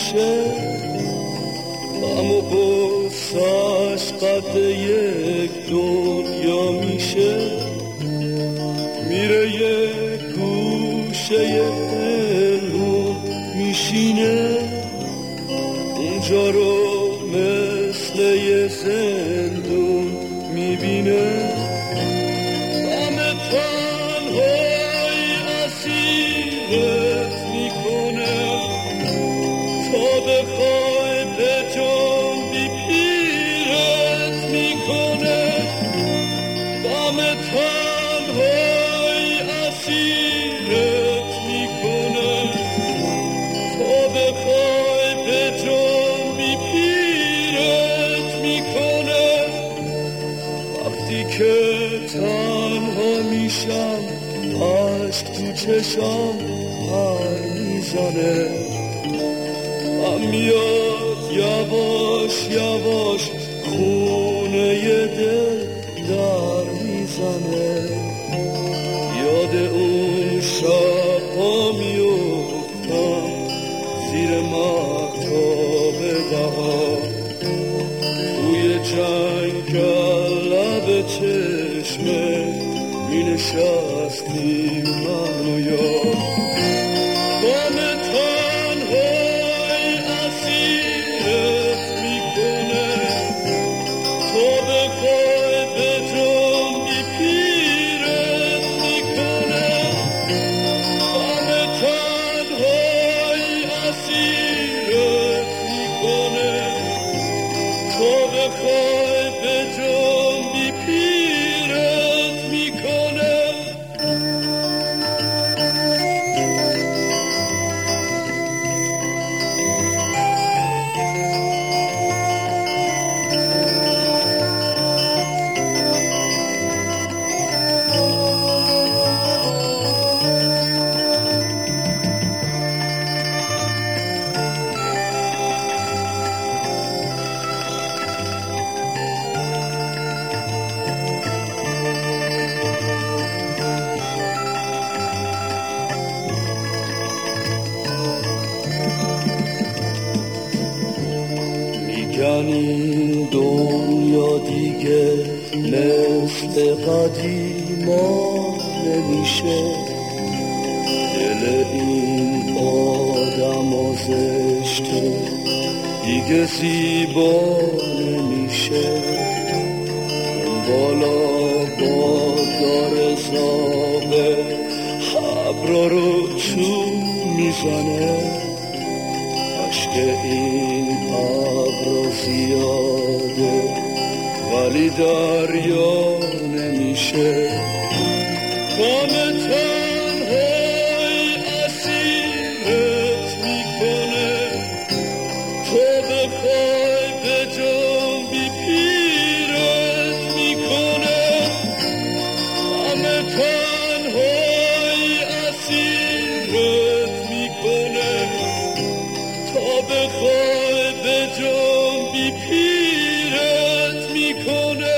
میشه، غم و غصه‌اش قد یک دنیا میشه. میره یک گوشه پنهون میشینه، اونجا رو مثل یه زندون میبینه. غم تنهایی اسیرت میکنه، تا بخوای به جنبی پیرت میکنه. غم تنهایی اسیرت میکنه، تا بخوای به جنبی پیرت میکنه. وقتی که تنها میشم عشق تو چشم پر میزنه، غم میاد یواش یواش خونه دل در میزنه. یاد اون شب‌ها میفتم زیر مهتاب بهار، توی جنگل لب چشمه می نشستیم من و یار. غم تنهایی اسیرت میکنه، تا بخوای به جنبی پیرت میکنه. غم تنهایی اسیرت میکنه، تا بخوای به جنبی پیرت میکنه. میگن این دنیا دیگه مثل قدیما نمیشه، دل این آدم زشته دیگه زیبا نمیشه. اون بالا بادار زاغه ابرا رو چون میزنه، عشق این ابر زیاده ولی دریا نمیشه. غم تنهایی اسیرت میکنه، تا بخوای به جنبی پیرت میکنه. غم تنهایی اسیرت میکنه، تا بخوای به جنبی پیرت میکنه.